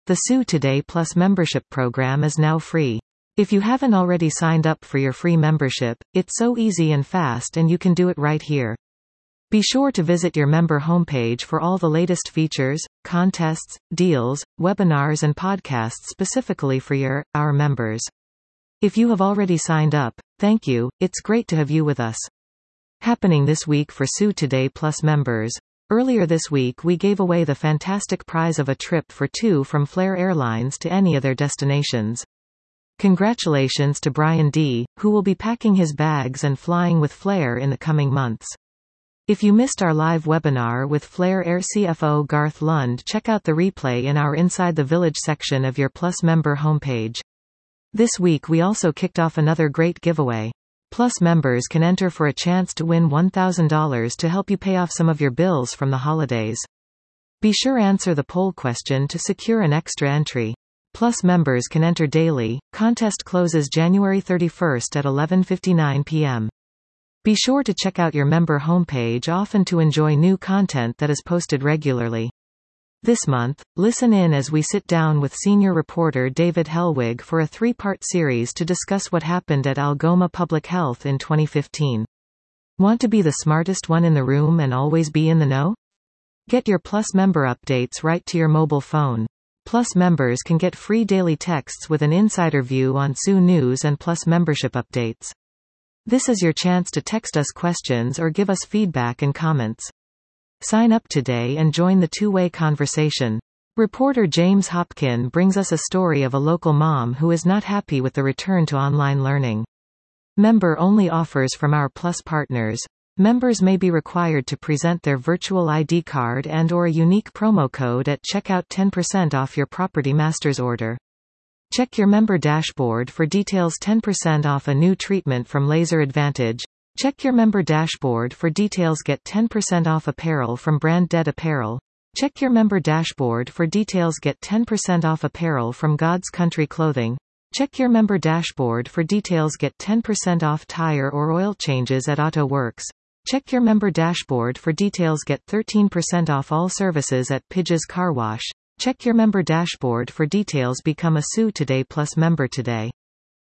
The Sue Today Plus membership program is now free. If you haven't already signed up for your free membership, it's so easy and fast, and you can do it right here. Be sure to visit your member homepage for all the latest features, contests, deals, webinars and podcasts specifically for our members. If you have already signed up, thank you, it's great to have you with us. Happening this week for Sue Today Plus members. Earlier this week we gave away the fantastic prize of a trip for two from Flair Airlines to any of their destinations. Congratulations to Brian D., who will be packing his bags and flying with Flair in the coming months. If you missed our live webinar with Flair Air CFO Garth Lund, check out the replay in our Inside the Village section of your Plus member homepage. This week we also kicked off another great giveaway. Plus members can enter for a chance to win $1,000 to help you pay off some of your bills from the holidays. Be sure answer the poll question to secure an extra entry. Plus members can enter daily. Contest closes January 31st at 11:59 p.m. Be sure to check out your member homepage often to enjoy new content that is posted regularly. This month, listen in as we sit down with senior reporter David Helwig for a 3-part series to discuss what happened at Algoma Public Health in 2015. Want to be the smartest one in the room and always be in the know? Get your Plus member updates right to your mobile phone. Plus members can get free daily texts with an insider view on Sue News and Plus membership updates. This is your chance to text us questions or give us feedback and comments. Sign up today and join the two-way conversation. Reporter James Hopkin brings us a story of a local mom who is not happy with the return to online learning. Member-only offers from our Plus partners. Members may be required to present their virtual ID card and/or a unique promo code at checkout. 10% off your Property Masters order. Check your member dashboard for details. 10% off a new treatment from Laser Advantage. Check your member dashboard for details. Get 10% off apparel from Brand Dead Apparel. Check your member dashboard for details. Get 10% off apparel from God's Country Clothing. Check your member dashboard for details. Get 10% off tire or oil changes at Auto Works. Check your member dashboard for details. Get 13% off all services at Pidge's Car Wash. Check your member dashboard for details. Become a Sue Today Plus member today.